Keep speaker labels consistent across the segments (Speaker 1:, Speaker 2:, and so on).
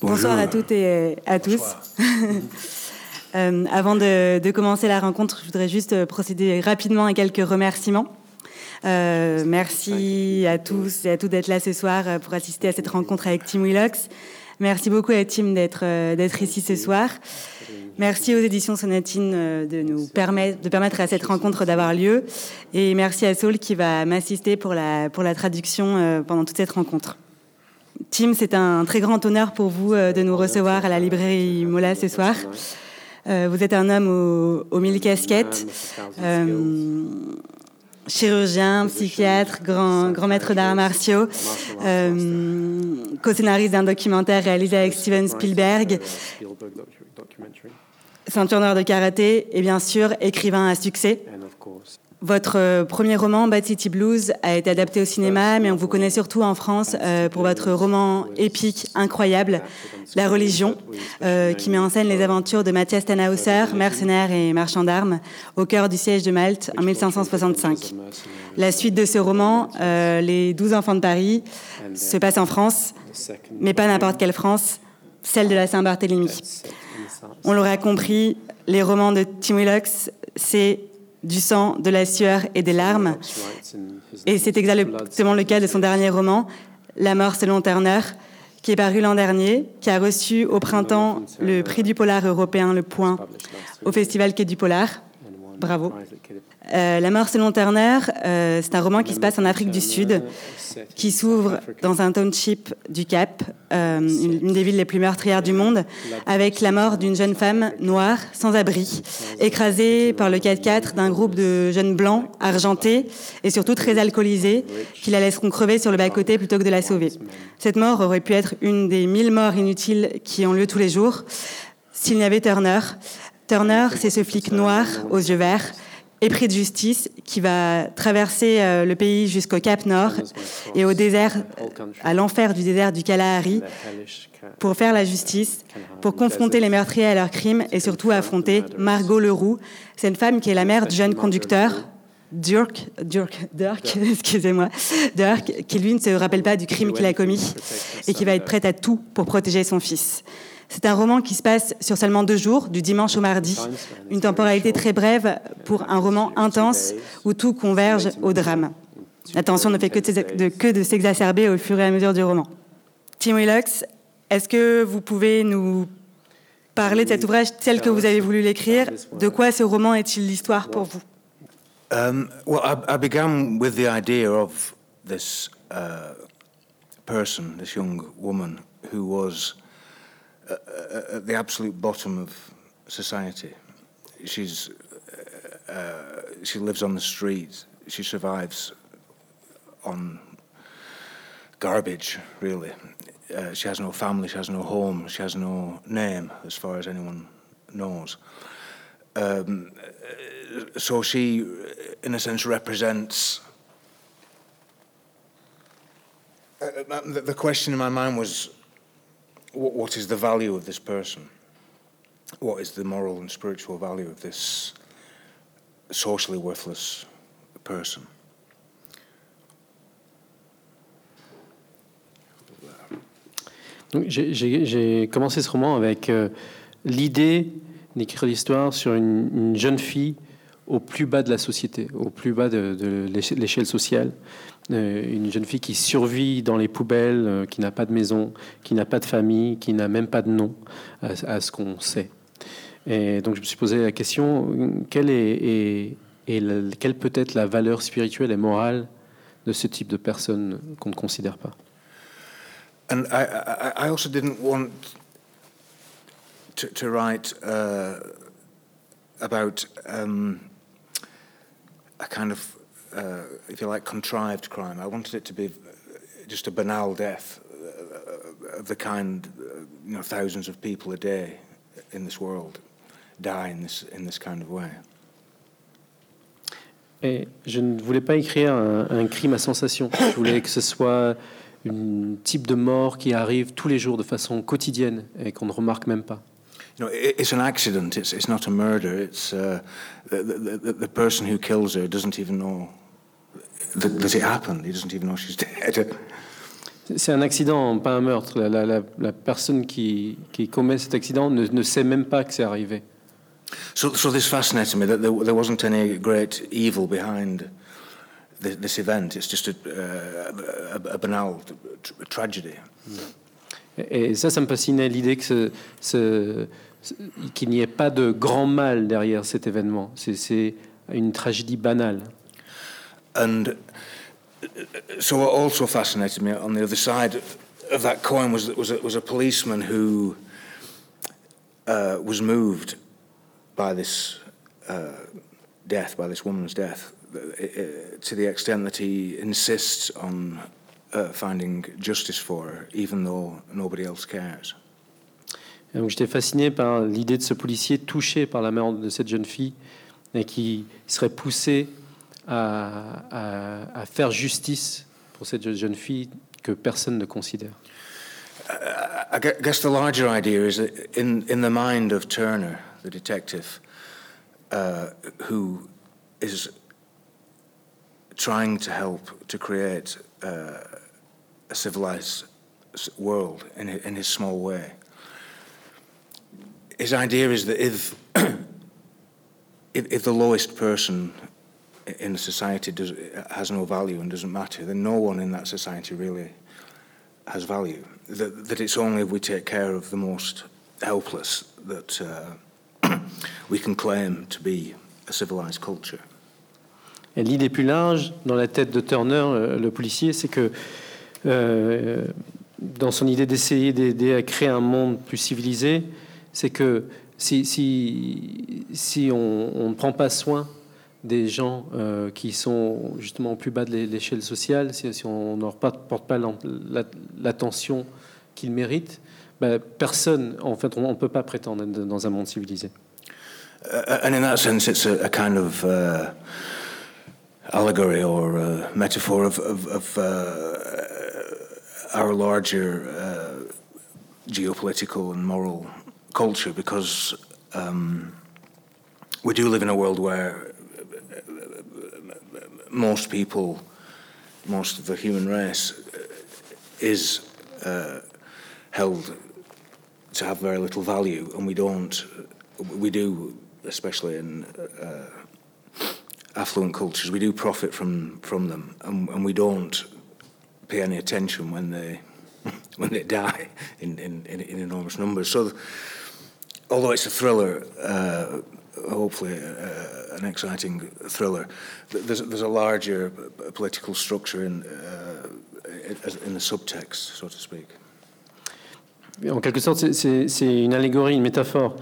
Speaker 1: Bonsoir à toutes et à tous. Avant de commencer la rencontre, je voudrais juste procéder rapidement à quelques remerciements. Merci à tous et à toutes d'être là ce soir pour assister à cette rencontre avec Team Wheelox. Merci beaucoup à Team d'être ici ce soir. Merci aux éditions Sonatine de permettre à cette rencontre d'avoir lieu. Et merci à Saul qui va m'assister pour la traduction pendant toute cette rencontre. Tim, c'est un très grand honneur pour vous de nous recevoir à la librairie Mola ce soir. Vous êtes un homme aux 1000 casquettes, chirurgien, psychiatre, grand maître d'arts martiaux, co-scénariste d'un documentaire réalisé avec Steven Spielberg, ceinture noire de karaté et bien sûr écrivain à succès. Votre premier roman, Bad City Blues, a été adapté au cinéma, mais on vous connaît surtout en France pour votre roman épique incroyable, La Religion, qui met en scène les aventures de Matthias Tannhäuser, mercenaire et marchand d'armes, au cœur du siège de Malte en 1565. La suite de ce roman, Les 12 enfants de Paris, se passe en France, mais pas n'importe quelle France, celle de la Saint-Barthélemy. On l'aura compris, les romans de Team Wheelox, c'est du sang, de la sueur et des larmes. Et c'est exactement le cas de son dernier roman, La mort selon Turner, qui est paru l'an dernier, qui a reçu au printemps le prix du polar européen, le Point, au Festival Quai du Polar. Bravo. La mort selon Turner, c'est un roman qui se passe en Afrique du Sud, qui s'ouvre dans un township du Cap, une des villes les plus meurtrières du monde, avec la mort d'une jeune femme noire, sans abri, écrasée par le 4x4 d'un groupe de jeunes blancs, argentés et surtout très alcoolisés, qui la laisseront crever sur le bas-côté plutôt que de la sauver. Cette mort aurait pu être une des 1000 morts inutiles qui ont lieu tous les jours, s'il n'y avait Turner. Turner, c'est ce flic noir aux yeux verts, épris de justice, qui va traverser le pays jusqu'au Cap Nord et au désert, à l'enfer du désert du Kalahari, pour faire la justice, pour confronter les meurtriers à leurs crimes et surtout affronter Margot Leroux. C'est une femme qui est la mère du jeune conducteur, Dirk, excusez-moi, Dirk, qui lui ne se rappelle pas du crime qu'il a commis et qui va être prête à tout pour protéger son fils. C'est un roman qui se passe sur seulement 2 jours, du dimanche au mardi, une temporalité très brève pour un roman intense où tout converge au drame. La tension ne fait que de s'exacerber au fur et à mesure du roman. Team Wheelox, est-ce que vous pouvez nous parler de cet ouvrage tel que vous avez voulu l'écrire? De quoi ce roman est-il l'histoire pour vous?
Speaker 2: I began with the idea of this person, this young woman who was at the absolute bottom of society. She lives on the street. She survives on garbage, really. She has no family, she has no home, she has no name, as far as anyone knows. So she, in a sense, represents... the question in my mind was, what is the value of this person? What is the moral and spiritual value of this socially worthless person?
Speaker 3: Donc, j'ai commencé ce roman avec l'idée d'écrire l'histoire sur une jeune fille au plus bas de la société, au plus bas de l'échelle sociale. Une jeune fille qui survit dans les poubelles, qui n'a pas de maison, qui n'a pas de famille, qui n'a même pas de nom, à ce qu'on sait. Et donc je me suis posé la question, quelle peut être la valeur spirituelle et morale de ce type de personne qu'on ne considère pas?
Speaker 2: And I also didn't want to write about a kind of, if you like, contrived crime. I wanted it to be just a banal death of the kind, thousands of people a day in this world die in this kind of way.
Speaker 3: Et je ne voulais pas écrire un crime à sensation. Je voulais que ce soit un type de mort qui arrive tous les jours de façon quotidienne et qu'on ne remarque même pas.
Speaker 2: It's an accident. It's not a murder. It's the person who kills her doesn't even know that it happened. He doesn't even know she's dead.
Speaker 3: C'est un accident, pas un meurtre. La personne qui commet cet accident ne sait même pas que c'est arrivé.
Speaker 2: So this fascinated me, that there wasn't any great evil behind this event. It's just a banal tragedy.
Speaker 3: Et ça me fascinait, l'idée qu'il n'y ait pas de grand mal derrière cet événement. C'est une tragédie banale.
Speaker 2: And so what also fascinated me on the other side of that coin was a policeman who was moved by this death, by this woman's death, to the extent that he insists on finding justice for her, even though nobody else cares.
Speaker 3: Et donc j'étais fasciné par l'idée de ce policier touché par la mort de cette jeune fille et qui serait poussé à faire justice pour cette jeune fille que personne ne considère.
Speaker 2: I guess the larger idea is that in the mind of Turner, the detective, who is trying to help to create a civilized world in his small way. His idea is that if the lowest person in a society has no value and doesn't matter, then no one in that society really has value. That it's only if we take care of the most helpless that we can claim to be a civilized culture.
Speaker 3: Et l'idée plus large dans la tête de Turner, le policier, c'est que dans son idée d'essayer d'aider à créer un monde plus civilisé, c'est que si on ne prend pas soin des gens qui sont justement au plus bas de l'échelle sociale, si on ne leur porte pas l'attention qu'ils méritent, personne, en fait, on ne peut pas prétendre être dans un monde civilisé.
Speaker 2: And in that sense, it's a kind of allegory or metaphor of our larger geopolitical and moral culture, because we do live in a world where most people, most of the human race is held to have very little value, and we do, especially in affluent cultures, we do profit from them, and we don't pay any attention when they die in enormous numbers. So, although it's a thriller, hopefully an exciting thriller, there's a larger political structure in the subtext, so to speak.
Speaker 3: En quelque sorte, c'est une allégorie, une métaphore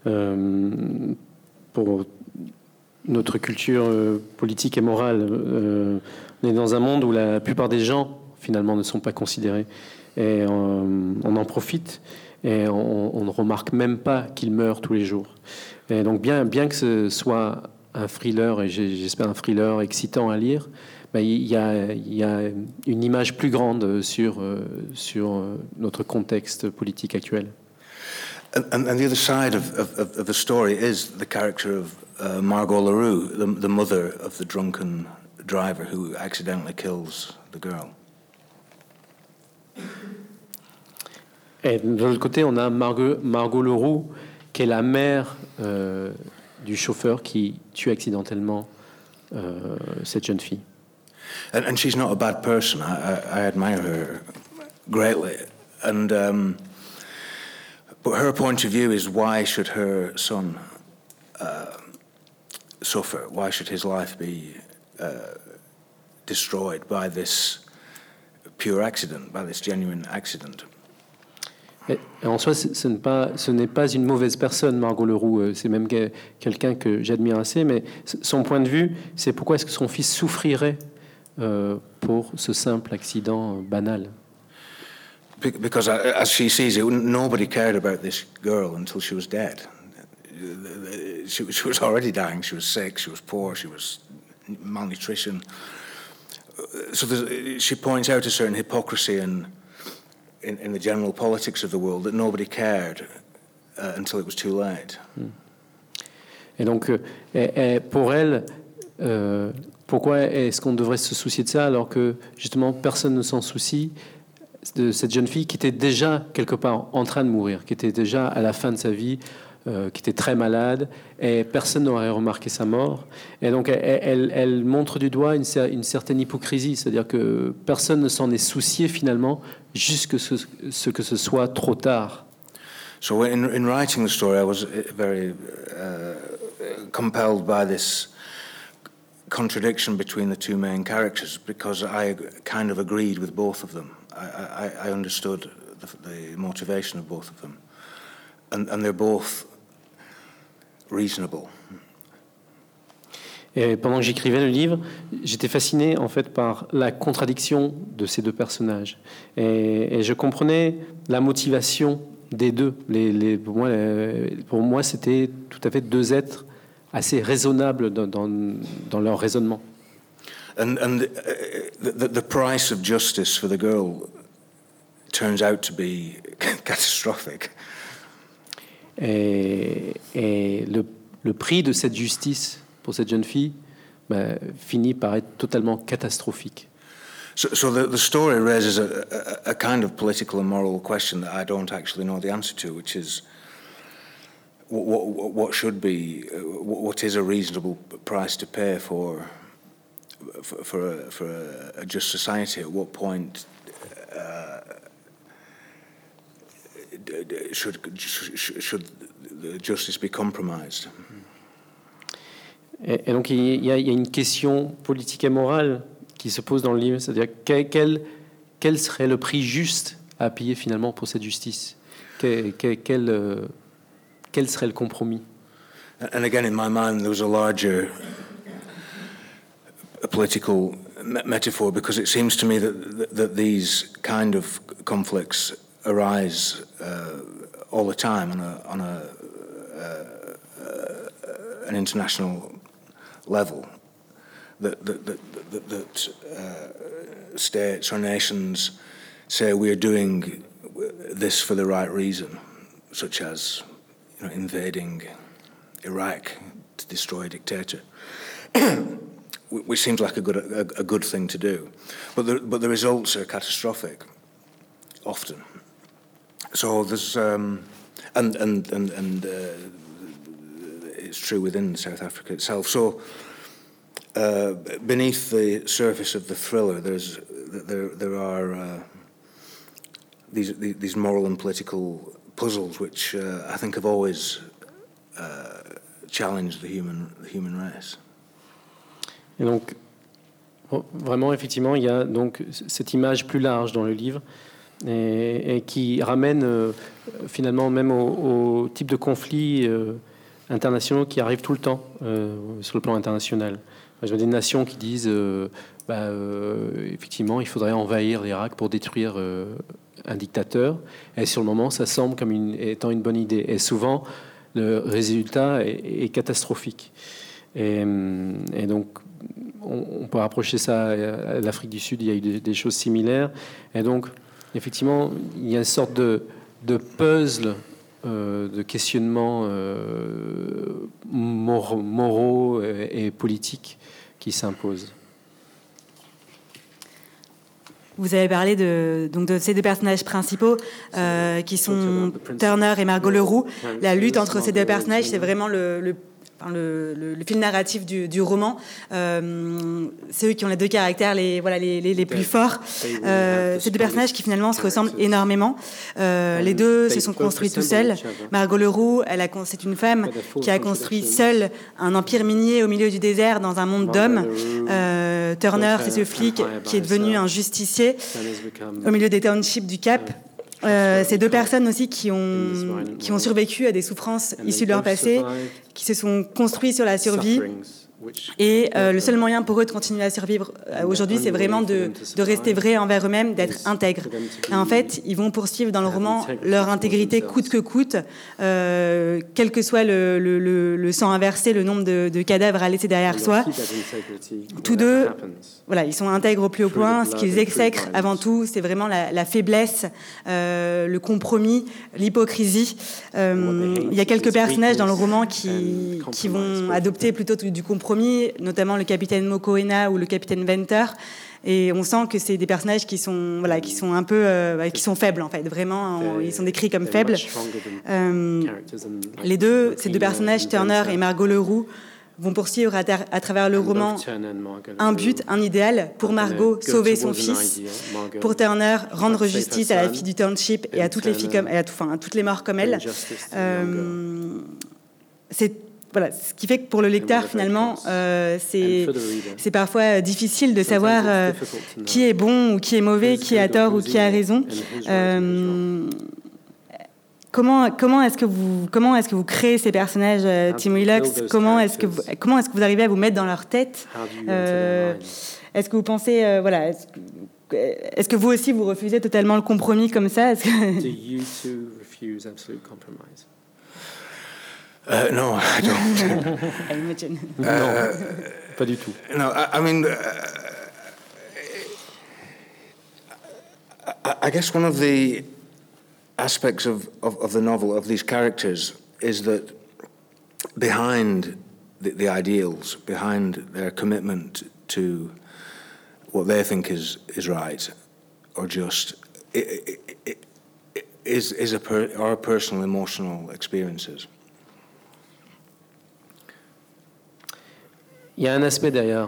Speaker 3: pour notre culture politique et morale. On est dans un monde où la plupart des gens, finalement, ne sont pas considérés. Et on en profite et on ne remarque même pas qu'ils meurent tous les jours. Et donc, bien que ce soit un thriller, et j'espère un thriller excitant à lire, il y a une image plus grande sur notre contexte politique actuel.
Speaker 2: And the other side of the story is the character of Margot Leroux, the mother of the drunken driver who accidentally kills the girl.
Speaker 3: Et de l'autre côté, on a Margot Leroux, qui est la mère du chauffeur qui tue accidentellement cette jeune fille.
Speaker 2: And she's not a bad person. I admire her greatly. And but her point of view is, why should her son suffer? Why should his life be destroyed by this pure accident, by this genuine accident?
Speaker 3: Et en soi, ce n'est pas une mauvaise personne, Margot Leroux. C'est même quelqu'un que j'admire assez. Mais son point de vue, c'est pourquoi est-ce que son fils souffrirait pour ce simple accident banal.
Speaker 2: Because as she sees it, nobody cared about this girl until she was dead. She was already dying. She was sick. She was poor. She was malnutrition. So she points out a certain hypocrisy in the general politics of the world, that nobody cared until it was too late.
Speaker 3: Et donc, pour elle, pourquoi est-ce qu'on devrait se soucier de ça alors que justement personne ne s'en soucie? cette jeune fille qui était déjà quelque part en train de mourir, qui était déjà à la fin de sa vie, qui était très malade, et personne n'aurait remarqué sa mort. Et donc elle montre du doigt une certaine hypocrisie, c'est-à-dire que personne ne s'en est soucié finalement, jusqu'à ce que ce soit trop tard.
Speaker 2: So in writing the story, I was very compelled by this contradiction between the two main characters, because I kind of agreed with both of them. I understood the motivation of both of them, and they're both reasonable.
Speaker 3: Et pendant que j'écrivais le livre, j'étais fasciné en fait par la contradiction de ces deux personnages, et je comprenais la motivation des deux. Pour moi, c'était tout à fait deux êtres assez raisonnables dans leur raisonnement.
Speaker 2: And the price of justice for the girl turns out to be catastrophic.
Speaker 3: Et le prix de cette justice pour cette jeune fille finit par être totalement catastrophique.
Speaker 2: So the story raises a kind of political and moral question that I don't actually know the answer to, which is what should be, what is a reasonable price to pay for a just society? At what point should the justice be compromised?
Speaker 3: Et donc il y a une question politique et morale qui se pose dans le livre, c'est-à-dire quel serait le prix juste à payer finalement pour cette justice? Quel serait le compromis?
Speaker 2: And again, in my mind, there was a larger political metaphor, because it seems to me that these kind of conflicts arise all the time on an international level. That states or nations say we are doing this for the right reason, such as invading Iraq to destroy a dictator, which seems like a good thing to do, but the results are catastrophic often. So there's and it's true within South Africa itself. So beneath the surface of the thriller, there are these moral and political puzzles which I think have always challenged the human race.
Speaker 3: Et donc, vraiment, effectivement, il y a donc cette image plus large dans le livre et qui ramène finalement même au type de conflits internationaux qui arrivent tout le temps sur le plan international. Je vois des nations qui disent effectivement, il faudrait envahir l'Irak pour détruire un dictateur. Et sur le moment, ça semble comme étant une bonne idée. Et souvent, le résultat est catastrophique. Et donc, on peut rapprocher ça à l'Afrique du Sud. Il y a eu des choses similaires. Et donc, effectivement, il y a une sorte de puzzle de questionnements moraux et politiques qui s'imposent.
Speaker 1: Vous avez parlé de ces deux personnages principaux qui sont Turner et Margot Leroux. La lutte entre ces deux personnages, c'est vraiment le fil narratif du roman. C'est eux qui ont les deux caractères les plus forts. Ces deux personnages qui finalement se ressemblent énormément. Les deux se sont construits tout seuls. Margot Leroux, c'est une femme qui a construit seule un empire minier au milieu du désert dans un monde d'hommes. Turner, c'est ce flic qui est devenu un justicier au milieu des townships du Cap. Ces deux personnes aussi qui ont survécu à des souffrances issues de leur passé, qui se sont construits sur la survie. Et le seul moyen pour eux de continuer à survivre aujourd'hui, c'est vraiment de rester vrais envers eux-mêmes, d'être intègres. Et en fait, ils vont poursuivre dans le roman leur intégrité coûte que coûte, quel que soit le sang inversé, le nombre de cadavres à laisser derrière soi. Tous deux, ils sont intègres au plus haut point. Ce qu'ils exècrent avant tout, c'est vraiment la faiblesse, le compromis, l'hypocrisie. Il y a quelques personnages dans le roman qui vont adopter plutôt du compromis, notamment le capitaine Mokoena ou le capitaine Venter, Et on sent que c'est des personnages qui sont un peu, qui sont faibles en fait. Vraiment, ils sont décrits comme faibles. Ces deux personnages, Turner et Margot Leroux, vont poursuivre à travers le roman un but, un idéal. Pour Margot, sauver son fils. Pour Turner, rendre justice à la fille du township et à toutes les filles à toutes les morts comme elle. Voilà, ce qui fait que pour le lecteur, finalement, c'est parfois difficile de savoir qui est bon ou qui est mauvais, qui a tort ou qui a raison. Comment est-ce que vous créez ces personnages, Tim Willox? Comment est-ce que vous arrivez à vous mettre dans leur tête? Est-ce que vous pensez, est-ce que vous aussi vous refusez totalement le compromis comme ça?
Speaker 3: Do you too refuse absolute compromise?
Speaker 2: No, I don't.
Speaker 1: I imagine.
Speaker 3: Non, pas du tout.
Speaker 2: No, I mean, I guess one of the aspects of the novel, of these characters, is that behind the ideals, behind their commitment to what they think is right or just, are personal emotional experiences.
Speaker 3: Il y a un aspect derrière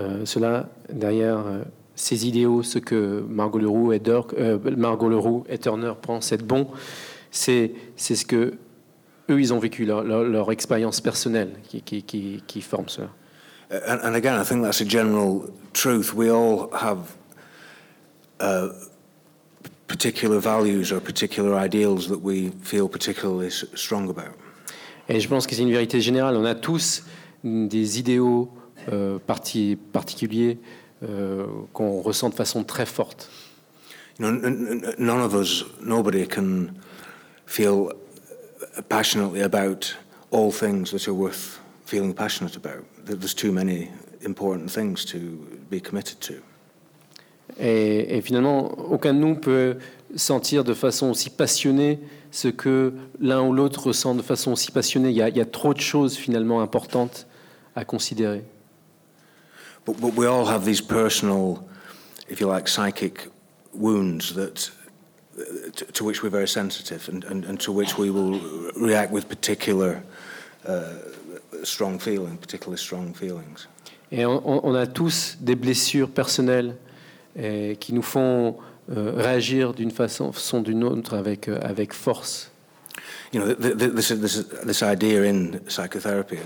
Speaker 3: ces idéaux, ce que Margot Leroux et Turner pensent être bon, c'est ce que eux ils ont vécu, leur expérience personnelle qui forme cela.
Speaker 2: And again, I think that's a general truth. We all have particular values or particular ideals that we feel particularly strong about.
Speaker 3: Et je pense que c'est une vérité générale. On a tous des idéaux particuliers qu'on ressent de façon très forte.
Speaker 2: You know, nobody can feel passionately about all things that are worth feeling passionate about. There's too many important things to be committed to.
Speaker 3: Et finalement, aucun de nous peut sentir de façon aussi passionnée ce que l'un ou l'autre ressent de façon aussi passionnée. Il y a trop de choses finalement importantes à considérer.
Speaker 2: But we all have these personal, if you like, psychic wounds that to which we're very sensitive and to which we will react with particularly strong feelings.
Speaker 3: Et on a tous des blessures personnelles qui nous font réagir d'une façon ou d'une autre avec force.
Speaker 2: You know, this idea in psychotherapy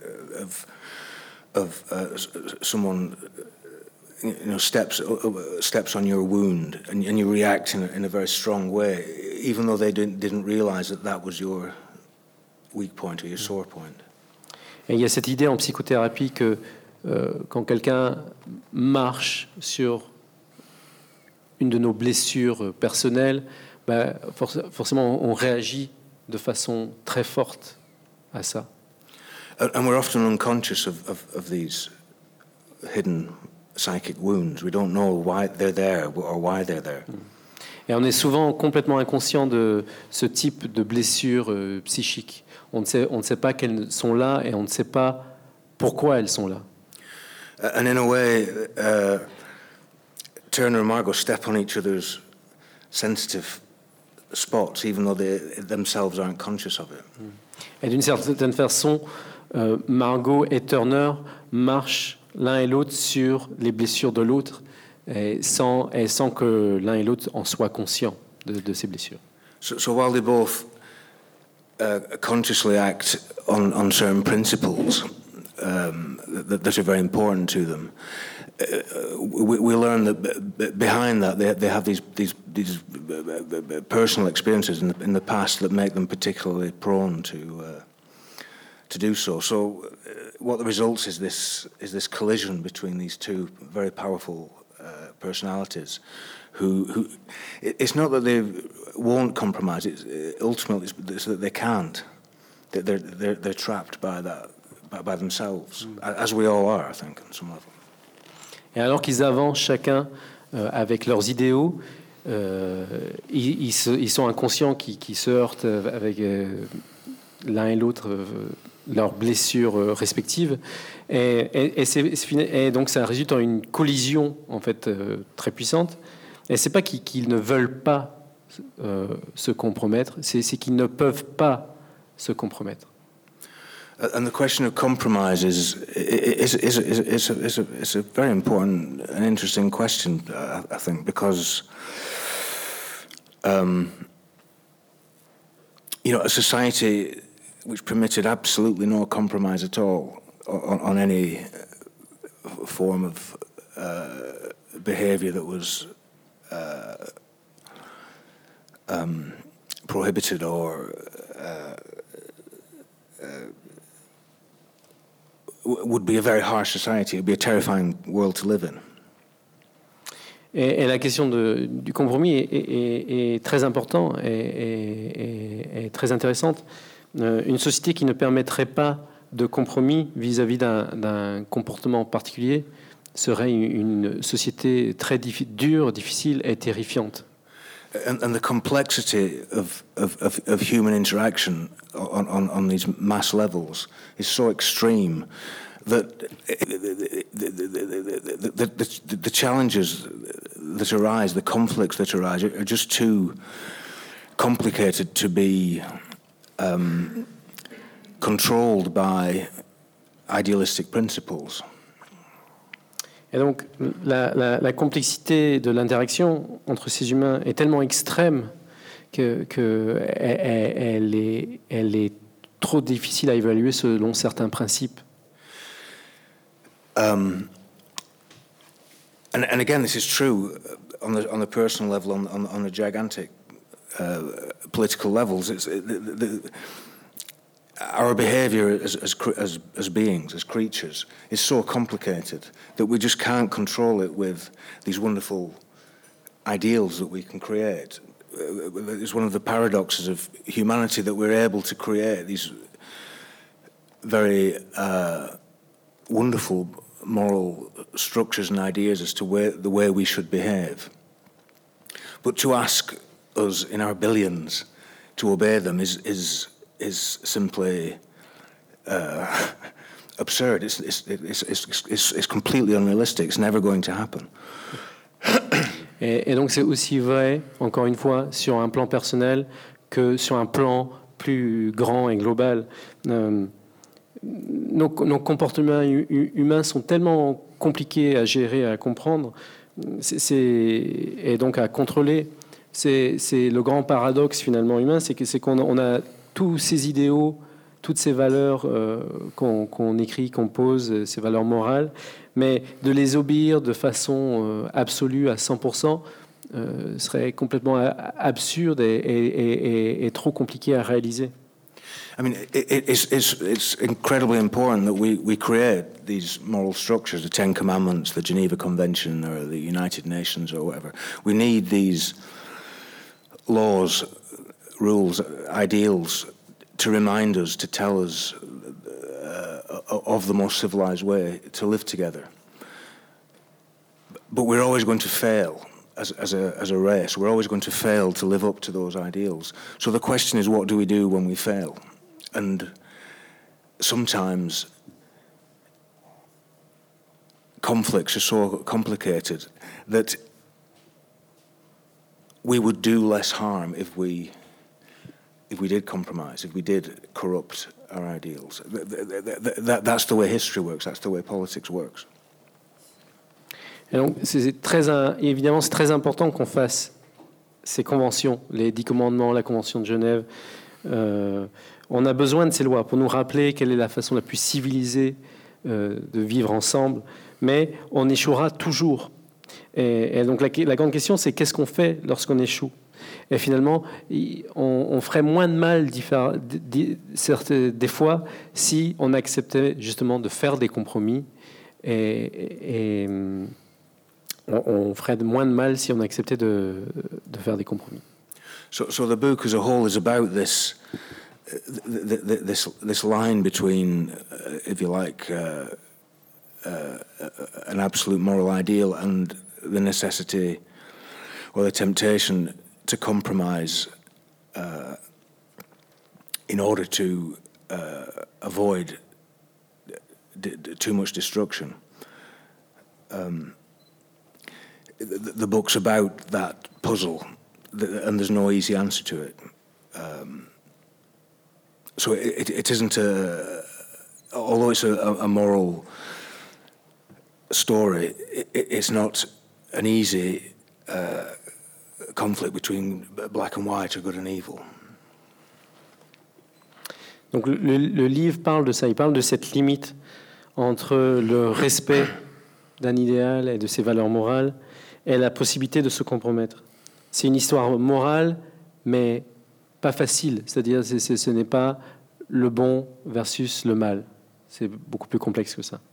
Speaker 2: of someone steps on your wound and you react in a very strong way, even though they didn't realize that was your weak point or your sore point.
Speaker 3: Et il y a cette idée en psychothérapie que quand quelqu'un marche sur une de nos blessures personnelles, forcément on réagit de façon très forte à ça.
Speaker 2: And we're often unconscious of these hidden psychic wounds. We don't know why they're there or why they're there.
Speaker 3: Et on est souvent complètement inconscient de ce type de blessures psychiques. On ne sait pas qu'elles sont là et on ne sait pas pourquoi elles sont là.
Speaker 2: And in a way, Turner and Margot step on each other's sensitive spots, even though they themselves aren't conscious of it.
Speaker 3: Et d'une certaine façon, Margot et Turner marchent l'un et l'autre sur les blessures de l'autre, sans que l'un et l'autre en soient conscients de ces blessures.
Speaker 2: So while they both consciously act on certain principles that are very important to them, we learn that behind that they have these personal experiences in the past that make them particularly prone to do so. So what the results is this collision between these two very powerful personalities who it's not that they won't compromise, it's ultimately it's that they can't. They're trapped by that, by themselves, as we all are, I think, on some level.
Speaker 3: Et alors qu'ils avancent chacun avec leurs idéaux, ils sont inconscients qu'ils se heurtent avec l'un et l'autre leurs blessures respectives. Et donc ça résulte en une collision en fait très puissante. Et c'est pas qu'ils ne veulent pas se compromettre, c'est qu'ils ne peuvent pas se compromettre.
Speaker 2: And the question of compromise is a very important and interesting question, I think, because a society which permitted absolutely no compromise at all on any form of behaviour that was prohibited or would be a very harsh society. It would be a terrifying world to live in.
Speaker 3: Et la question du compromis est très importante et très intéressante. Une société qui ne permettrait pas de compromis vis-à-vis d'un comportement particulier serait une société très dure, difficile et terrifiante.
Speaker 2: And the complexity of human interaction on these mass levels is so extreme that the challenges that arise, the conflicts that arise, are just too complicated to be controlled by idealistic principles.
Speaker 3: Et donc, la complexité de l'interaction entre ces humains est tellement extrême qu'elle est trop difficile à évaluer selon certains principes.
Speaker 2: And again, this is true on the personal level, on the gigantic political levels. Our behaviour as beings, as creatures, is so complicated that we just can't control it with these wonderful ideals that we can create. It's one of the paradoxes of humanity that we're able to create these very wonderful moral structures and ideas as to the way we should behave. But to ask us in our billions to obey them is simply absurd. It's completely unrealistic. It's never going to happen.
Speaker 3: Et donc c'est aussi vrai, encore une fois, sur un plan personnel que sur un plan plus grand et global. Nos comportements humains sont tellement compliqués à gérer, à comprendre, et donc à contrôler. C'est le grand paradoxe finalement humain, c'est qu'on a tous ces idéaux, toutes ces valeurs qu'on écrit, qu'on pose, ces valeurs morales, mais de les obéir de façon absolue à 100% serait complètement absurde et trop compliqué à réaliser.
Speaker 2: I mean, it's incredibly important that we create these moral structures, the Ten Commandments, the Geneva Convention, or the United Nations, or whatever. We need these laws, rules, ideals to remind us, to tell us of the most civilized way to live together. But we're always going to fail as a race. We're always going to fail to live up to those ideals. So the question is, what do we do when we fail? And sometimes conflicts are so complicated that we would do less harm if we did compromise, if we did corrupt our ideals. That's the way history works. That's the way politics works.
Speaker 3: Et donc, évidemment, c'est très important qu'on fasse ces conventions, les 10 commandements, la Convention de Genève. On a besoin de ces lois pour nous rappeler quelle est la façon la plus civilisée de vivre ensemble, mais on échouera toujours. Et donc la grande question, c'est qu'est-ce qu'on fait lorsqu'on échoue? Et finalement, on ferait moins de mal des fois si on acceptait justement de faire des compromis et on ferait moins de mal si on acceptait de faire des compromis.
Speaker 2: So the book as a whole is about this line between, if you like, an absolute moral ideal and the necessity or the temptation to compromise in order to avoid too much destruction. The book's about that puzzle, and there's no easy answer to it. So it isn't although it's a moral story, it's not an easy conflict between black and white or good and evil.
Speaker 3: Donc le livre parle de ça, il parle de cette limite entre le respect d'un idéal et de ses valeurs morales et la possibilité de se compromettre. C'est une histoire morale, mais pas facile, c'est-à-dire ce n'est pas le bon versus le mal. C'est beaucoup plus complexe que ça.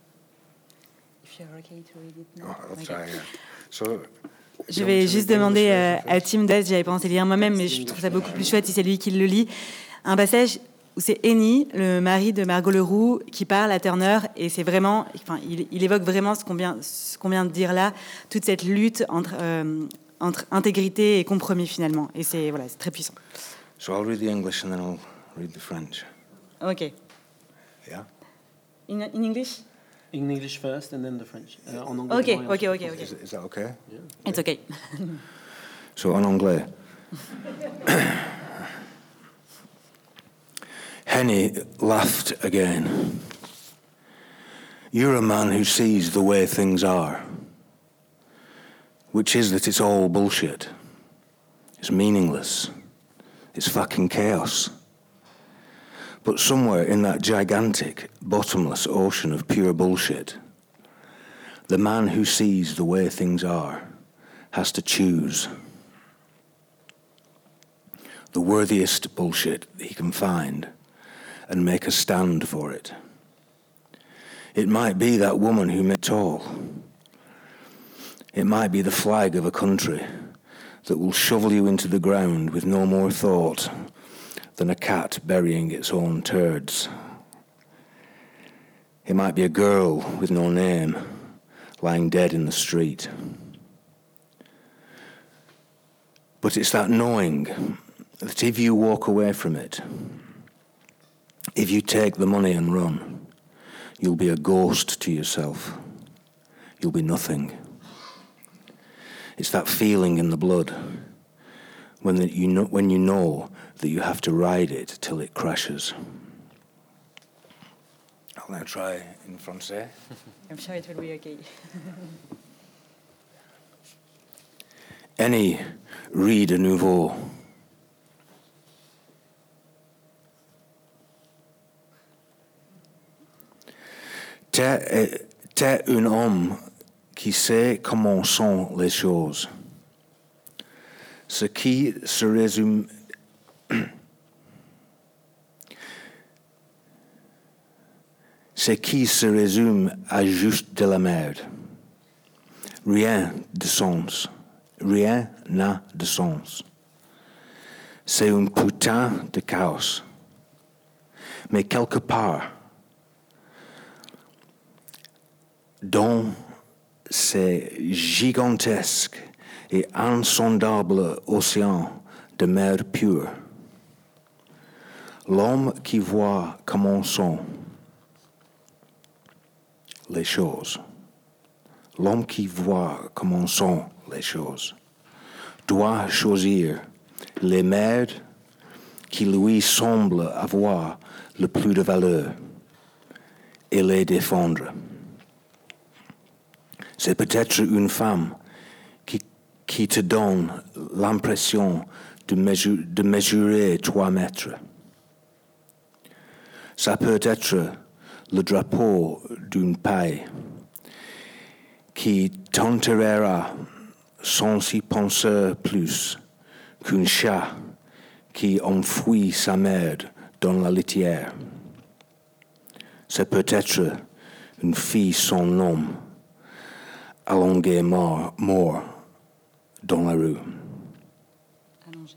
Speaker 1: Je vais juste demander à Tim Dess, j'avais pensé lire moi-même, mais je trouve ça beaucoup plus chouette si c'est lui qui le lit, un passage où c'est Henny, le mari de Margot Leroux, qui parle à Turner, et c'est vraiment, enfin, il évoque vraiment ce qu'on vient de dire là, toute cette lutte entre intégrité et compromis finalement, et c'est très puissant.
Speaker 2: So I'll read the English and then I'll read the French.
Speaker 1: Okay.
Speaker 2: Yeah.
Speaker 1: In English?
Speaker 3: In English first and then the French. En anglais.
Speaker 1: Okay.
Speaker 2: Is that okay?
Speaker 3: Yeah.
Speaker 1: It's okay.
Speaker 2: So en anglais. Henny laughed again. You're a man who sees the way things are, which is that it's all bullshit. It's meaningless. It's fucking chaos. But somewhere in that gigantic, bottomless ocean of pure bullshit, the man who sees the way things are has to choose the worthiest bullshit he can find and make a stand for it. It might be that woman who made it all. It might be the flag of a country that will shovel you into the ground with no more thought than a cat burying its own turds. It might be a girl with no name lying dead in the street. But it's that knowing that if you walk away from it, if you take the money and run, you'll be a ghost to yourself. You'll be nothing. It's that feeling in the blood when you know that you have to ride it till it crashes. I'll now try in français.
Speaker 1: I'm sure it will be okay.
Speaker 2: Henny rit de nouveau. T'es un homme qui sait comment sont les choses. Ce qui se résume à juste de la merde. Rien de sens. Rien n'a de sens. C'est un putain de chaos. Mais quelque part, dans ces gigantesques et insondables océans de mer pure, l'homme qui voit comment sont les choses, l'homme qui voit comment sont les choses, doit choisir les mers qui lui semblent avoir le plus de valeur et les défendre. C'est peut-être une femme qui te donne l'impression de mesurer 3 mètres. Ça peut être le drapeau d'une paille qui t'enterrera sans y penser plus qu'un chat qui enfouit sa merde dans la litière. C'est peut-être une fille sans nom, allongée mort dans la rue.
Speaker 1: Allongée.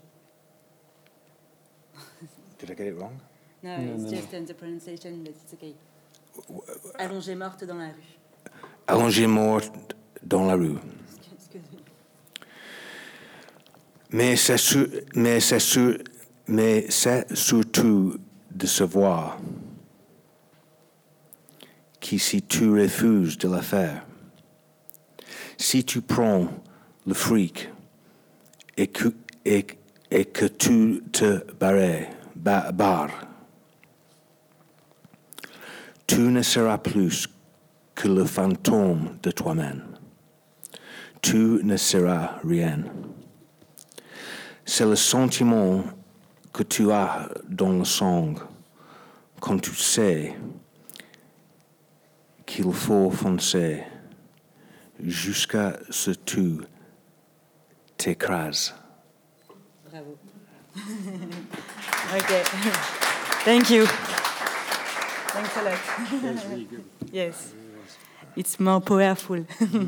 Speaker 2: Did I get it wrong?
Speaker 1: No, it's just the pronunciation, but it's okay. Allongée morte dans la rue.
Speaker 2: Allongée morte dans la rue.
Speaker 1: Excusez-moi.
Speaker 2: Mais c'est surtout de savoir, qui si tu refuses de la faire, si tu prends le fric et que tu te barres, tu ne seras plus que le fantôme de toi-même. Tu ne seras rien. C'est le sentiment que tu as dans le sang quand tu sais qu'il faut foncer jusqu'à ce que tu t'écrases.
Speaker 1: Bravo. Okay. Thank you. Thanks a lot.
Speaker 3: That's really good.
Speaker 1: Yes. It's more powerful.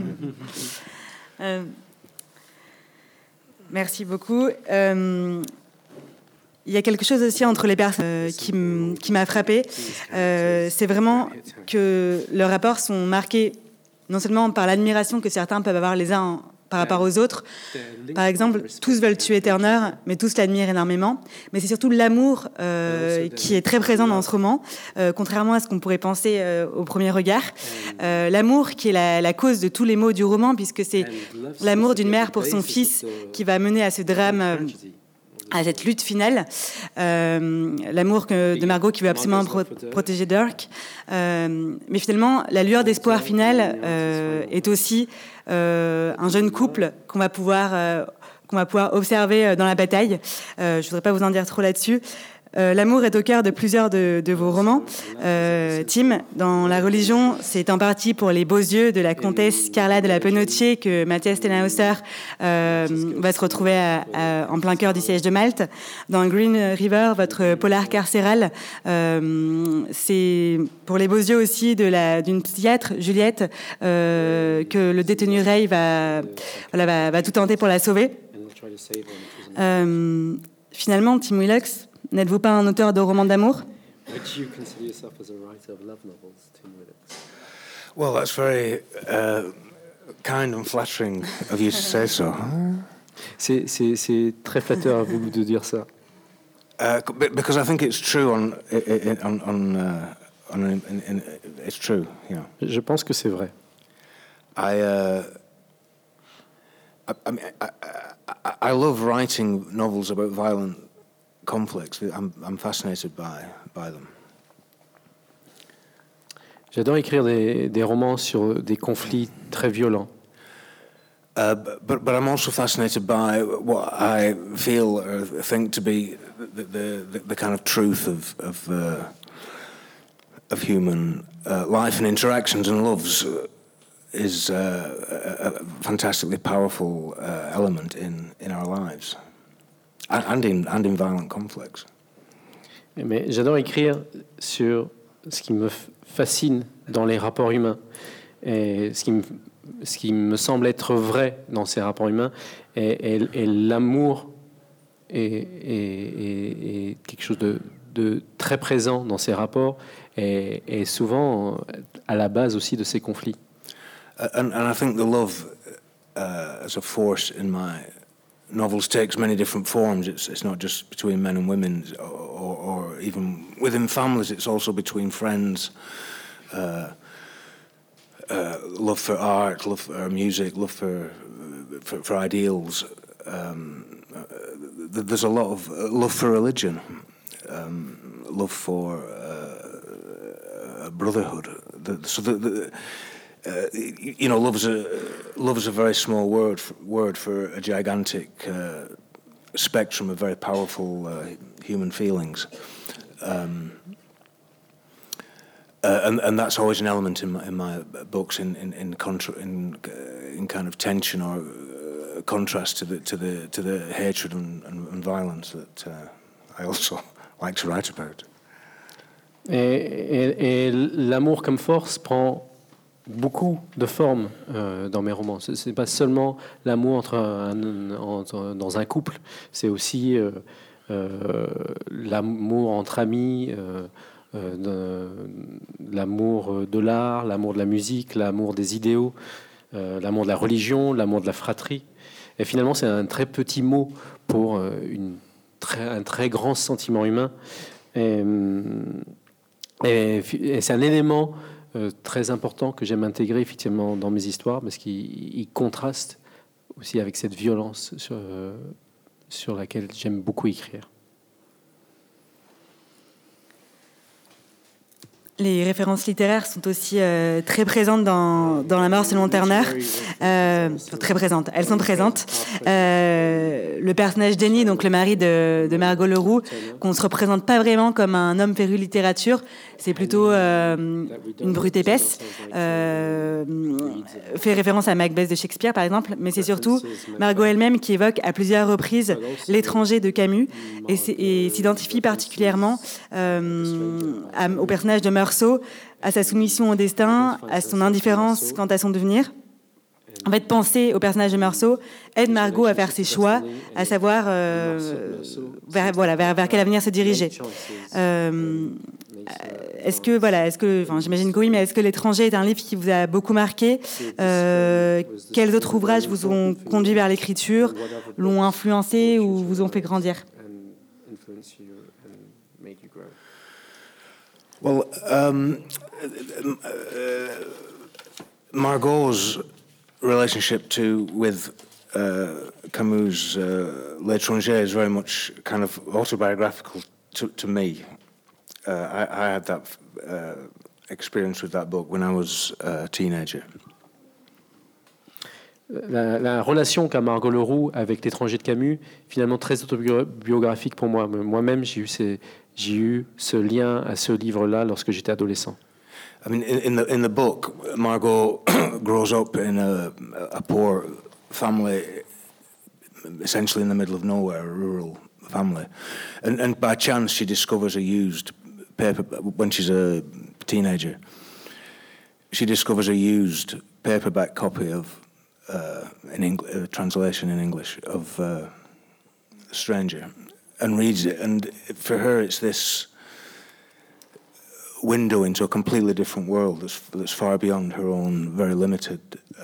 Speaker 1: Merci beaucoup. Il y a quelque chose aussi entre les personnes qui m'a frappée. C'est vraiment que leurs rapports sont marqués non seulement par l'admiration que certains peuvent avoir les uns par rapport aux autres. Par exemple, tous veulent tuer Turner, mais tous l'admirent énormément. Mais c'est surtout l'amour qui est très présent dans ce roman, contrairement à ce qu'on pourrait penser au premier regard. L'amour qui est la cause de tous les maux du roman, puisque c'est l'amour d'une mère pour son fils qui va mener à ce drame, à cette lutte finale. L'amour de Margot qui veut absolument protéger Dirk. Mais finalement, la lueur d'espoir finale est aussi un jeune couple qu'on va pouvoir observer dans la bataille. Je ne voudrais pas vous en dire trop là-dessus. L'amour est au cœur de plusieurs de vos romans. Tim, dans La religion, c'est en partie pour les beaux yeux de la comtesse Carla de la Penocchie que Matthias Stenhauser va se retrouver en plein cœur du siège de Malte. Dans Green River, votre polar carcéral, c'est pour les beaux yeux aussi d'une psychiatre, Juliette, que le détenu Ray va tout tenter pour la sauver. Finalement, Tim Willocks, n'êtes-vous pas un auteur de romans d'amour?
Speaker 2: Well, that's very kind and flattering of you to say so.
Speaker 3: C'est très flatteur à vous de dire ça.
Speaker 2: Because I think it's true it's true, you know.
Speaker 3: Je pense que c'est vrai.
Speaker 2: I love writing novels about violent conflicts. I'm fascinated by them.
Speaker 3: J'adore écrire des romans sur des conflits très violents.
Speaker 2: But I'm also fascinated by what I feel or think to be the kind of truth of human life and interactions and loves is a fantastically powerful element in our lives. And in violent conflicts.
Speaker 3: Mais j'adore écrire sur ce qui me fascine dans les rapports humains et ce qui me semble être vrai dans ces rapports humains et l'amour est quelque chose de très présent dans ces rapports et souvent à la base aussi de ces conflits.
Speaker 2: And I think the love as a force in my novels takes many different forms. It's not just between men and women, or even within families. It's also between friends. Love for art, love for music, love for ideals. There's a lot of love for religion, love for brotherhood. Love is a very small word for a gigantic spectrum of very powerful human feelings, and that's always an element in my books, in kind of tension or contrast to the hatred and violence that I also like to write about.
Speaker 3: Et l'amour comme force prend beaucoup de formes dans mes romans. C'est pas seulement l'amour dans un couple, c'est aussi l'amour entre amis, l'amour de l'art, l'amour de la musique, l'amour des idéaux, l'amour de la religion, l'amour de la fratrie. Et finalement, c'est un très petit mot pour un très grand sentiment humain. Et c'est un élément très important que j'aime intégrer effectivement dans mes histoires parce qu'il contraste aussi avec cette violence sur laquelle j'aime beaucoup écrire.
Speaker 1: Les références littéraires sont aussi très présentes dans La mort selon Turner. Très présentes. Elles sont présentes. Le personnage d'Annie, donc le mari de Margot Leroux, qu'on ne se représente pas vraiment comme un homme féru littérature, c'est plutôt une brute épaisse. Fait référence à Macbeth de Shakespeare, par exemple, mais c'est surtout Margot elle-même qui évoque à plusieurs reprises l'étranger de Camus et s'identifie particulièrement au personnage de Meursault, à sa soumission au destin, à son indifférence quant à son devenir. En fait, penser au personnage de Meursault aide Margot à faire ses choix, à savoir vers quel avenir se diriger. J'imagine que oui, mais est-ce que L'étranger est un livre qui vous a beaucoup marqué? Quels autres ouvrages vous ont conduit vers l'écriture, l'ont influencé ou vous ont fait grandir?
Speaker 2: Well, Margot's relationship with Camus' L'Étranger is very much kind of autobiographical to me. I had that experience with that book when I was a teenager.
Speaker 3: La relation qu'a Margot Leroux avec L'étranger de Camus, finalement très autobiographique pour moi. Moi-même, j'ai eu ce lien à ce livre-là lorsque j'étais adolescent.
Speaker 2: I mean, in the book, Margot grows up in a poor family, essentially in the middle of nowhere, a rural family, and by chance she discovers a used paper when she's a teenager. She discovers a used paperback copy of translation in English of Stranger, and reads it, and for her it's this window into a completely different world that's far beyond her own very limited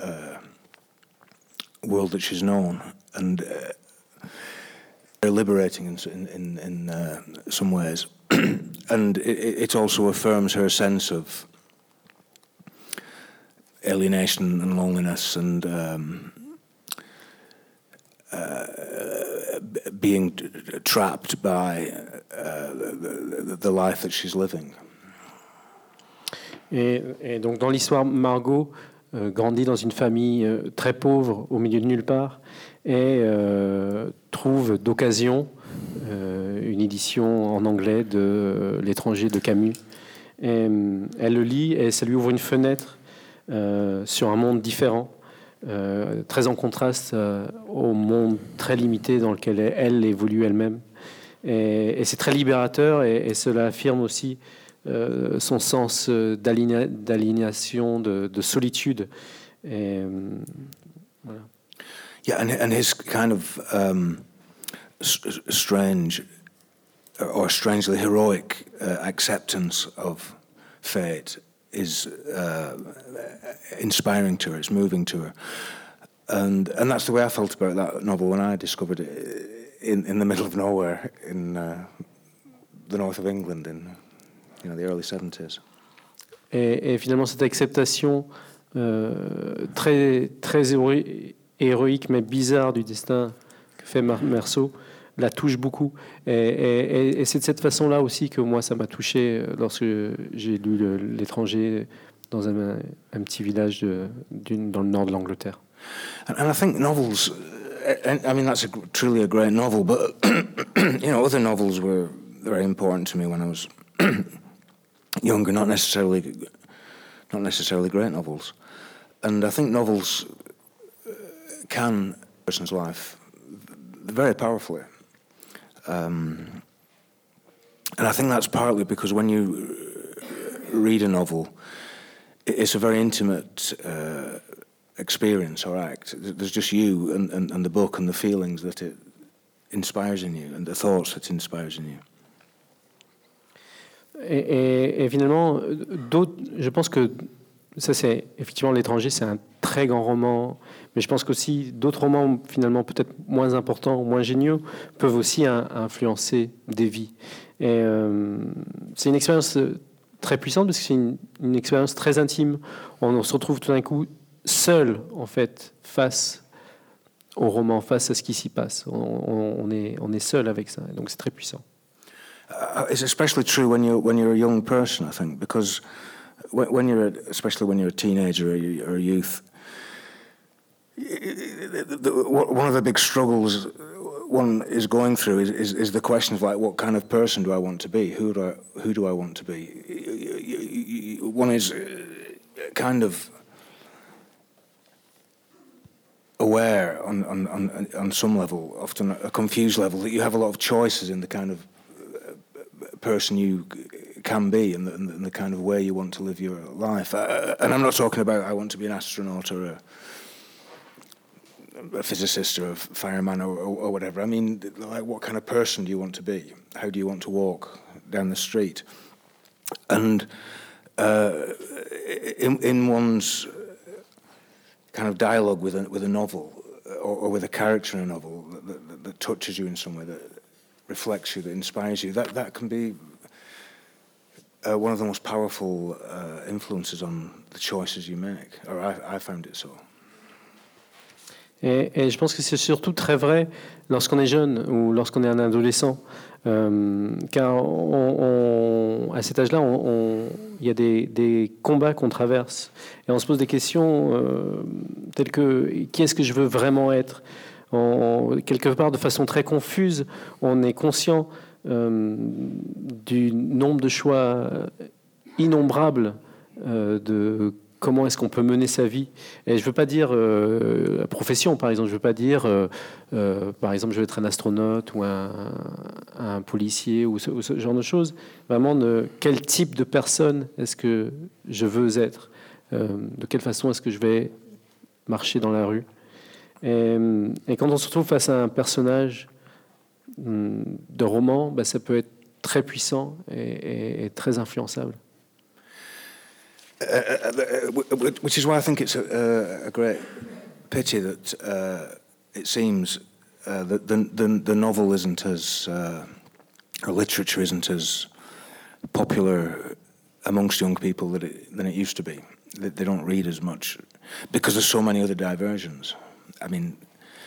Speaker 2: world that she's known, and very liberating in some ways. And it also affirms her sense of alienation and loneliness and being trapped by the life that she's living.
Speaker 3: Et donc dans l'histoire, Margot grandit dans une famille très pauvre au milieu de nulle part et trouve d'occasion une édition en anglais de L'étranger de Camus. Et, elle le lit et ça lui ouvre une fenêtre sur un monde différent, très en contraste au monde très limité dans lequel elle évolue elle-même. Et c'est très libérateur et cela affirme aussi son sens d'aliénation, de solitude. Et, voilà.
Speaker 2: Yeah, and his kind of strange or strangely heroic acceptance of fate is inspiring to her. It's moving to her, and that's the way I felt about that novel when I discovered it in the middle of nowhere in the north of England in the early 70s.
Speaker 3: Et finalement, cette acceptation très héroïque mais bizarre du destin que fait Meursault la touche beaucoup. Et c'est de cette façon-là aussi que moi, ça m'a touché lorsque j'ai lu L'étranger dans un petit village dans le nord de l'Angleterre.
Speaker 2: And I think novels, I mean, that's truly a great novel, but other novels were very important to me when I was younger, not necessarily great novels. And I think novels can a person's life very powerfully. And I think that's partly because when you read a novel, it's a very intimate experience or act. There's just you and the book and the feelings that it inspires in you and the thoughts that it inspires in you.
Speaker 3: Et finalement, je pense que ça, c'est effectivement L'étranger, c'est un très grand roman, mais je pense qu'aussi d'autres romans, finalement peut-être moins importants, moins géniaux, peuvent aussi influencer des vies. Et c'est une expérience très puissante parce que c'est une expérience très intime. On se retrouve tout d'un coup seul, en fait, face au roman, face à ce qui s'y passe. On est seul avec ça, donc c'est très puissant.
Speaker 2: It's especially true when you're a young person, I think, because especially when you're a teenager or a youth, one of the big struggles one is going through is the question of like, what kind of person do I want to be? Who do I want to be? One is kind of aware on some level, often a confused level, that you have a lot of choices in the kind of person you can be and the kind of way you want to live your life. And I'm not talking about I want to be an astronaut or a physicist or a fireman or whatever. I mean, like, what kind of person do you want to be? How do you want to walk down the street? And in one's kind of dialogue with a novel or with a character in a novel that touches you in some way, that reflects you, that inspires you, that can be one of the most powerful influences on the choices you make, or I found it so.
Speaker 3: Et je pense que c'est surtout très vrai lorsqu'on est jeune ou lorsqu'on est un adolescent, car à cet âge-là, il y a des combats qu'on traverse et on se pose des questions telles que qui est-ce que je veux vraiment être. Quelque part, de façon très confuse, on est conscient du nombre de choix innombrables de comment est-ce qu'on peut mener sa vie. Et je ne veux pas dire la profession, par exemple. Je ne veux pas dire, par exemple, je veux être un astronaute ou un policier ou ce genre de choses. Vraiment, quel type de personne est-ce que je veux être? De quelle façon est-ce que je vais marcher dans la rue? Et quand on se retrouve face à un personnage de roman, ça peut être très puissant et très influençable.
Speaker 2: Which is why I think it's a great pity that it seems that the novel isn't as, or literature isn't as popular amongst young people than it used to be. They don't read as much because there's so many other diversions. I mean,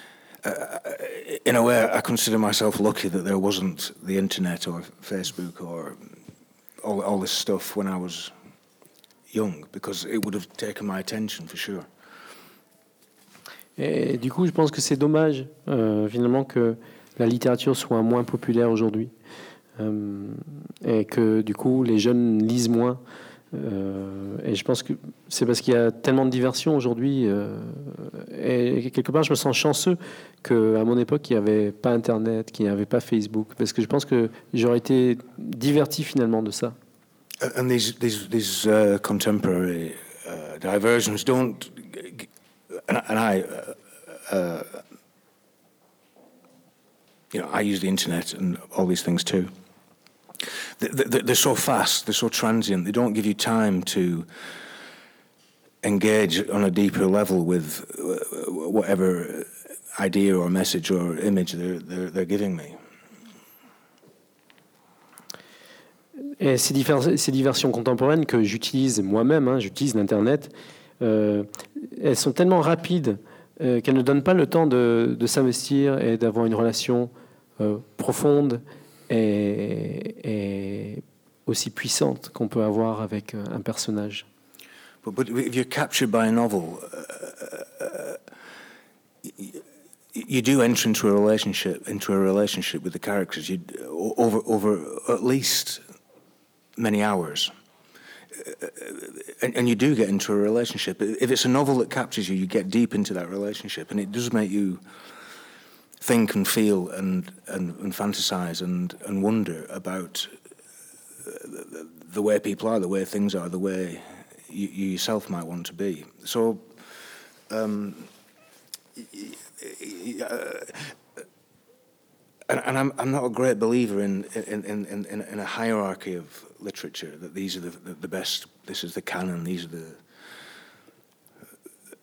Speaker 2: in a way, I consider myself lucky that there wasn't the internet or Facebook or all this stuff when I was young, because it would have taken my attention for sure.
Speaker 3: Et du coup, je pense que c'est dommage finalement que la littérature soit moins populaire aujourd'hui et que du coup les jeunes lisent moins. Et je pense que c'est parce qu'il y a tellement de diversion aujourd'hui. Et quelque part, je me sens chanceux qu'à mon époque, il n'y avait pas Internet, qu'il n'y avait pas Facebook, parce que je pense que j'aurais été diverti finalement de ça.
Speaker 2: And these contemporary diversions don't, and I I use the internet and all these things too. They're so fast, they're so transient. They don't give you time to engage on a deeper level with whatever idea or message or image they're giving me.
Speaker 3: Et ces diversions contemporaines que j'utilise moi-même, j'utilise l'Internet, elles sont tellement rapides qu'elles ne donnent pas le temps de s'investir et d'avoir une relation profonde et aussi puissante qu'on peut avoir avec un personnage.
Speaker 2: But if you're captured by a novel, you do enter into a relationship with the characters over at least many hours, and you do get into a relationship. If it's a novel that captures you, you get deep into that relationship, and it does make you think and feel and fantasize and wonder about the way people are, the way things are, the way you yourself might want to be. So and I'm not a great believer in a hierarchy of literature, that these are the best, this is the canon, these are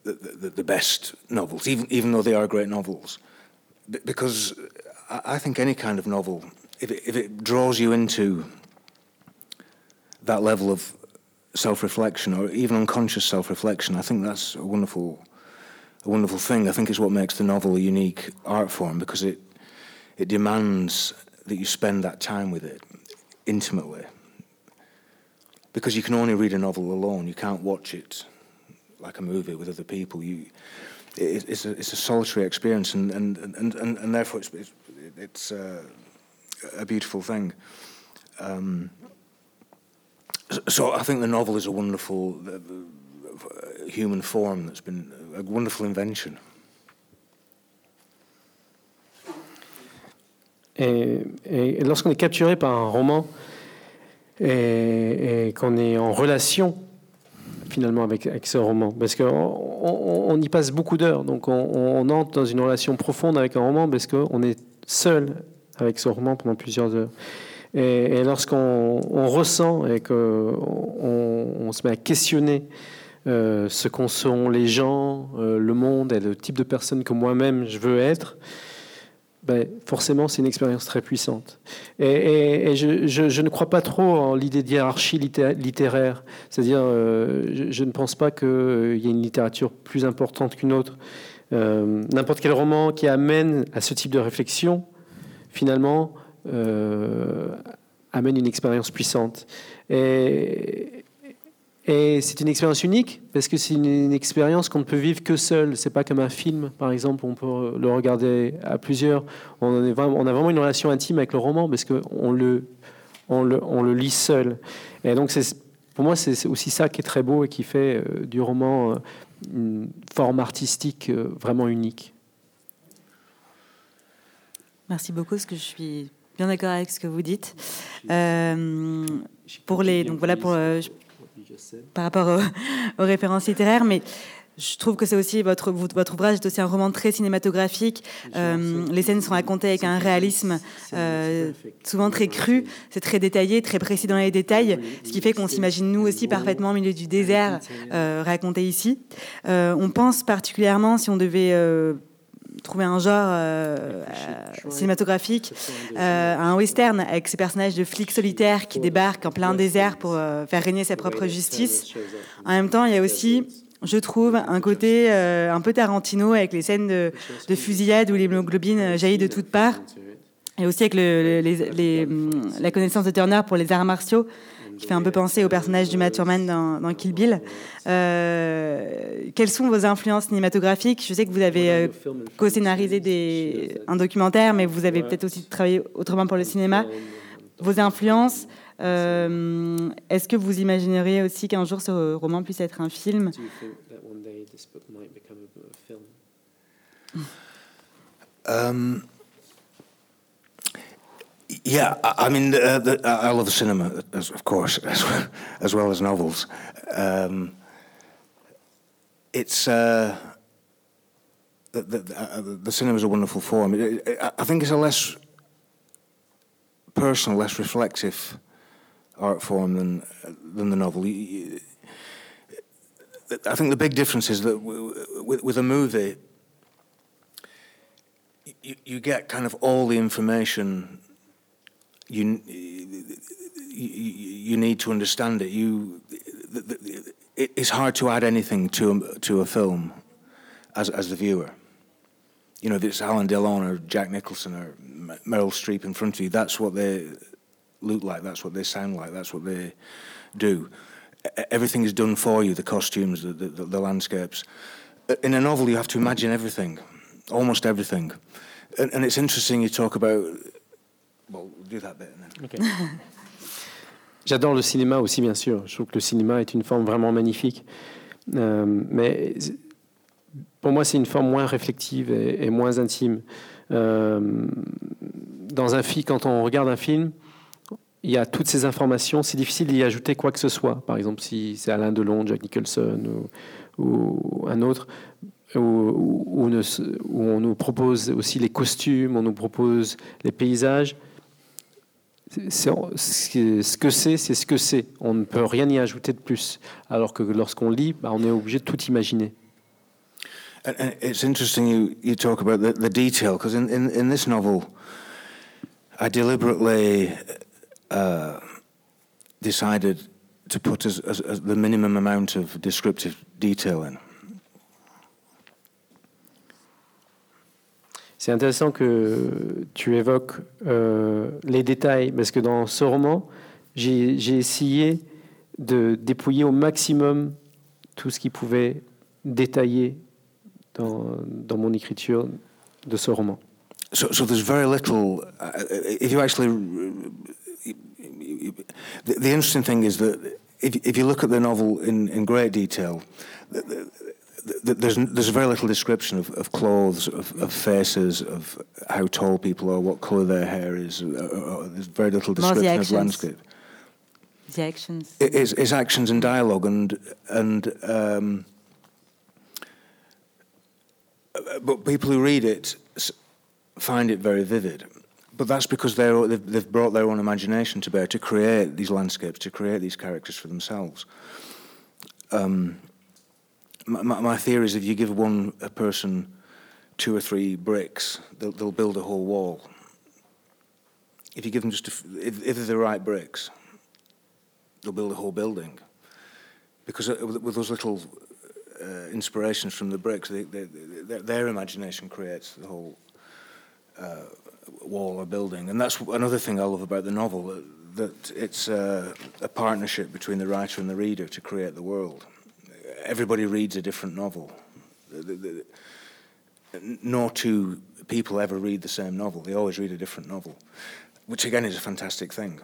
Speaker 2: the best novels, even though they are great novels. Because I think any kind of novel, if it draws you into that level of self-reflection or even unconscious self-reflection, I think that's a wonderful thing. I think it's what makes the novel a unique art form, because it demands that you spend that time with it intimately. Because you can only read a novel alone. You can't watch it like a movie with other people. It's a solitary experience, and therefore it's a beautiful thing. So I think the novel is a wonderful human form that's been a wonderful invention.
Speaker 3: Et lorsqu'on est capturé par un roman et qu'on est en relation finalement avec ce roman, parce qu'on y passe beaucoup d'heures, donc on entre dans une relation profonde avec un roman parce qu'on est seul avec ce roman pendant plusieurs heures. Et lorsqu'on ressent et qu'on se met à questionner ce qu'en sont les gens, le monde et le type de personne que moi-même je veux être, ben, forcément c'est une expérience très puissante. Et je ne crois pas trop en l'idée de hiérarchie littéraire. C'est-à-dire, je ne pense pas qu'il y ait une littérature plus importante qu'une autre. N'importe quel roman qui amène à ce type de réflexion, finalement, amène une expérience puissante. Et c'est une expérience unique parce que c'est une expérience qu'on ne peut vivre que seul. C'est pas comme un film, par exemple, on peut le regarder à plusieurs. On a vraiment une relation intime avec le roman parce qu'on le lit seul. Et donc, pour moi, c'est aussi ça qui est très beau et qui fait du roman une forme artistique vraiment unique.
Speaker 1: Merci beaucoup, parce que je suis bien d'accord avec ce que vous dites. Par rapport aux références littéraires, mais je trouve que c'est aussi votre ouvrage est aussi un roman très cinématographique. Les scènes sont racontées avec un réalisme souvent très cru. C'est très détaillé, très précis dans les détails, ce qui fait qu'on s'imagine nous aussi parfaitement au milieu du désert raconté ici. On pense particulièrement, si on devait trouver un genre cinématographique, un western avec ces personnages de flics solitaires qui débarquent en plein désert pour faire régner sa propre justice. En même temps, il y a aussi, je trouve, un côté un peu Tarantino avec les scènes de fusillade où l'hémoglobine jaillit de toutes parts, et aussi avec la connaissance de Turner pour les arts martiaux, qui fait un peu penser au personnage du Matt Thurman dans Kill Bill. Quelles sont vos influences cinématographiques ? Je sais que vous avez co-scénarisé un documentaire, mais vous avez peut-être aussi travaillé autrement pour le cinéma. Vos influences, est-ce que vous imagineriez aussi qu'un jour ce roman puisse être un film ?
Speaker 2: Yeah, I mean, I love the cinema, of course, as well as novels. It's the cinema is a wonderful form. I think it's a less personal, less reflective art form than the novel. I think the big difference is that with a movie, you get kind of all the information you need to understand it. It's hard to add anything to a film as the viewer. You know, if it's Alan Delon or Jack Nicholson or Meryl Streep in front of you, that's what they look like, that's what they sound like, that's what they do. Everything is done for you, the costumes, the landscapes. In a novel, you have to imagine everything, almost everything. And it's interesting you talk about... Well, we'll do that bit.
Speaker 3: Okay. J'adore le cinéma aussi, bien sûr. Je trouve que le cinéma est une forme vraiment magnifique. Mais pour moi, c'est une forme moins réflexive et moins intime. Dans un film, quand on regarde un film, il y a toutes ces informations. C'est difficile d'y ajouter quoi que ce soit. Par exemple, si c'est Alain Delon, Jack Nicholson ou un autre, où on nous propose aussi les costumes, on nous propose les paysages. Ce que c'est ce que c'est. On ne peut rien y ajouter de plus. Alors que lorsqu'on lit, on est obligé de tout imaginer.
Speaker 2: And it's interesting you talk about the detail, because in this novel, I deliberately decided to put as the minimum amount of descriptive detail in.
Speaker 3: C'est intéressant que tu évoques les détails, parce que dans ce roman, j'ai essayé de dépouiller au maximum tout ce qui pouvait détailler dans mon écriture de ce roman.
Speaker 2: So there's very little. If you actually, the interesting thing is that if you look at the novel in great detail, there's very little description of clothes, of faces, of how tall people are, what colour their hair is. There's very little description of landscape.
Speaker 1: The actions.
Speaker 2: It's actions and dialogue, but people who read it find it very vivid. But that's because they've brought their own imagination to bear to create these landscapes, to create these characters for themselves. My theory is if you give a person 2 or 3 bricks, they'll build a whole wall. If you give them if they're the right bricks, they'll build a whole building. Because with those little inspirations from the bricks, their imagination creates the whole wall or building. And that's another thing I love about the novel, that it's a partnership between the writer and the reader to create the world. Everybody reads a different novel. No two people ever read the same novel. They always read a different novel, which again is a fantastic thing.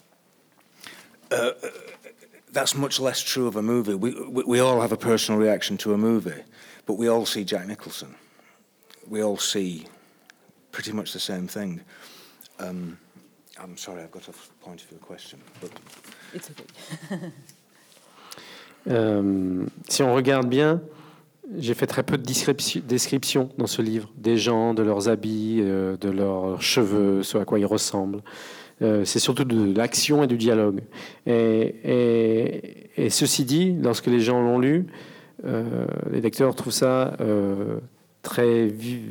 Speaker 2: That's much less true of a movie. We all have a personal reaction to a movie, but we all see Jack Nicholson. We all see pretty much the same thing. I'm sorry, I've got off the point of your question. But...
Speaker 1: It's okay.
Speaker 3: Si on regarde bien, j'ai fait très peu de descriptions dans ce livre, des gens, de leurs habits, de leurs cheveux, ce à quoi ils ressemblent. C'est surtout de l'action et du dialogue. Et ceci dit, lorsque les gens l'ont lu, les lecteurs trouvent ça très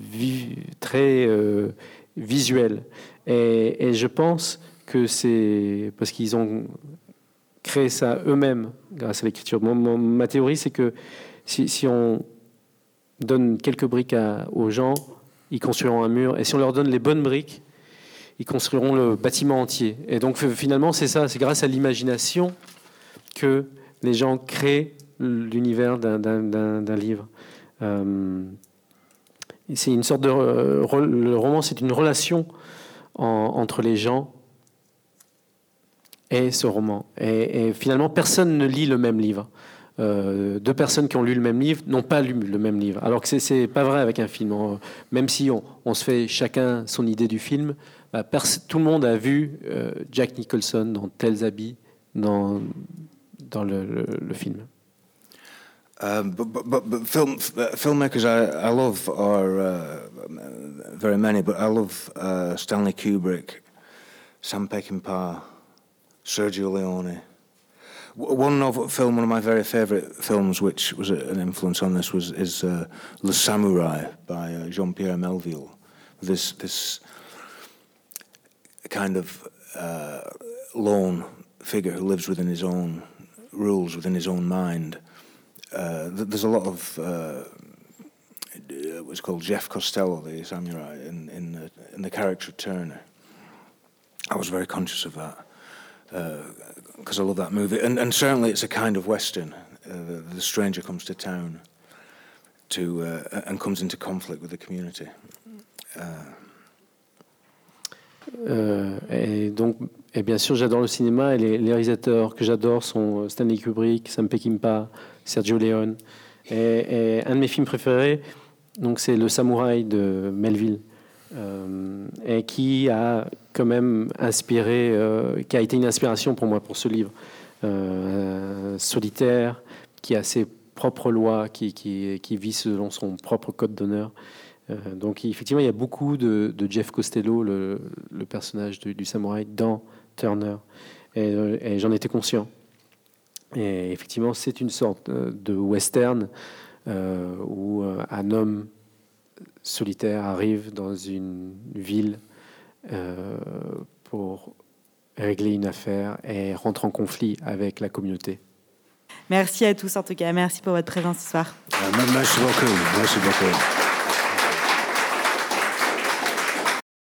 Speaker 3: visuel. Et je pense que c'est parce qu'ils ont créé ça eux-mêmes grâce à l'écriture. Ma théorie, c'est que si on donne quelques briques aux gens, ils construiront un mur. Et si on leur donne les bonnes briques, ils construiront le bâtiment entier. Et donc finalement, c'est ça, c'est grâce à l'imagination que les gens créent l'univers d'un livre. C'est une sorte le roman, c'est une relation entre les gens et ce roman. Et finalement, personne ne lit le même livre. 2 personnes qui ont lu le même livre n'ont pas lu le même livre. Alors que c'est pas vrai avec un film. Même si on se fait chacun son idée du film, tout le monde a vu Jack Nicholson dans tels habits dans le film.
Speaker 2: But filmmakers I love are very many, but I love Stanley Kubrick, Sam Peckinpah, Sergio Leone. One of my very favourite films, which was an influence on this, is Le Samouraï by Jean-Pierre Melville. This kind of lone figure who lives within his own rules, within his own mind. There's a lot of what's called Jeff Costello, the samurai, in the character of Turner. I was very conscious of that because I love that movie, and certainly it's a kind of Western. The stranger comes to town and comes into conflict with the community.
Speaker 3: Et bien sûr, j'adore le cinéma, et les réalisateurs que j'adore sont Stanley Kubrick, Sam Peckinpah, Sergio Leone. Et un de mes films préférés, donc, c'est Le Samouraï de Melville, et qui a quand même inspiré, qui a été une inspiration pour moi pour ce livre. Solitaire, qui a ses propres lois, qui vit selon son propre code d'honneur. Donc effectivement, il y a beaucoup de Jeff Costello, le personnage du samouraï, dans Turner. Et j'en étais conscient. Et effectivement, c'est une sorte de western où un homme solitaire arrive dans une ville pour régler une affaire et rentre en conflit avec la communauté.
Speaker 1: Merci à tous en tout cas. Merci pour votre présence ce soir.
Speaker 2: Merci beaucoup. Merci beaucoup.